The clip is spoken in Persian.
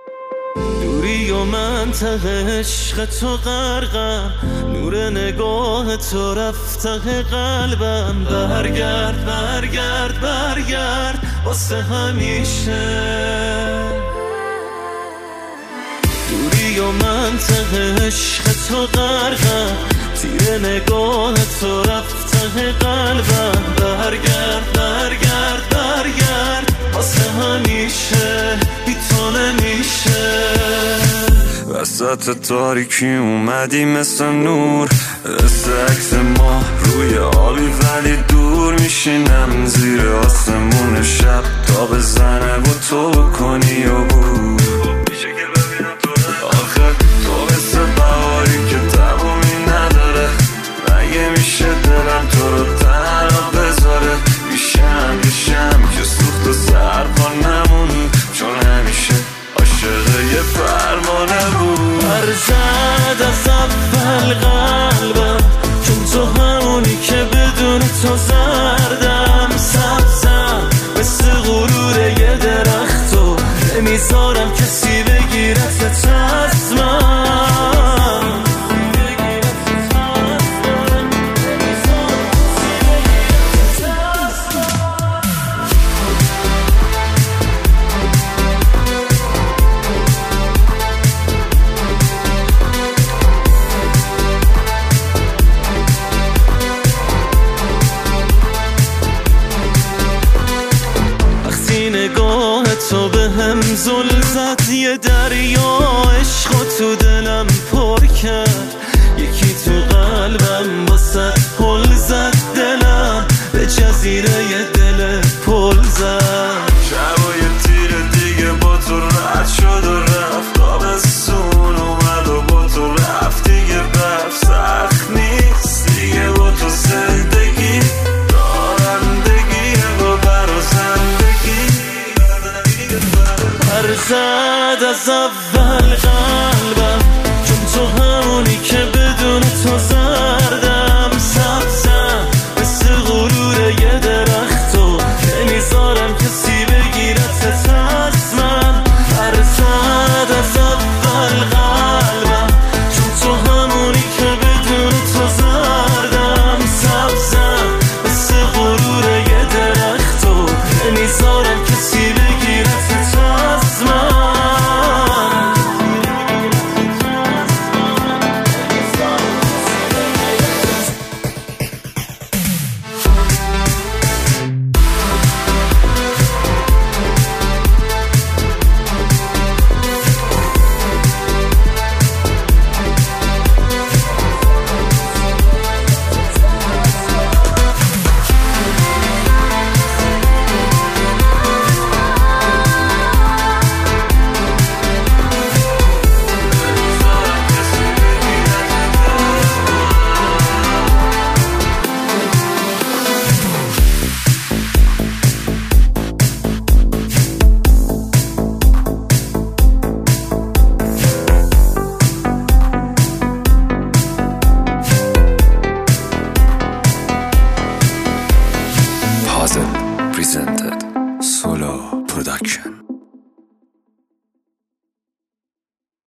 دوری و منطقه عشق تو غرقم، نور نگاه تو رفته قلبم. برگرد برگرد برگرد واسه همیشه. دوری و منطقه عشق تو غرقم، تیر نگاه تو رفته قلبم. برگرد برگرد برگرد واسه همیشه، بی تو نمیشه. وسط تاریکی اومدی مثل نور، مثل عکس ما روی آبی ولی دور. میشینم زیر آسمون شب تا بزنه و تو بکنی و بود. آخه تو مثل بهاری که تمومی نداره، مگه میشه دلم تو رو تنها بذاره؟ میشم که سوخت و سرپا نمونی، چون همیشه عاشق یه فرمانه بود. برزد از اول قلبم، چون تو همونی که بدون تو زردم. سبزم مثل غرور یه درخت و نمیذارم کسی بگیرت از من. نگاه تو به هم زل زد، یه دریا عشق تو دلم پر کرد. یکی تو قلبم واسه پل زد، دلم به جزیره یه دل پل زد. شب و یه تیر دیگه با تو رد شد و رفت، آبستون اومد و با تو رفت دیگه. برف سخت نیست دیگه با تو زندگی، رانندگیه با برا زندگی. برزد از اول